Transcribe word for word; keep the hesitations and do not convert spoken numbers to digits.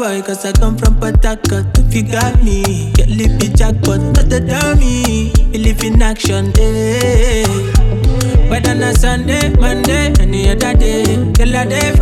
boy, cause I come from Port Harcourt. If you got me, get lippy jackpot, not a dummy. Believe in action, eh. Whether on a Sunday, Monday, any other day, girl a day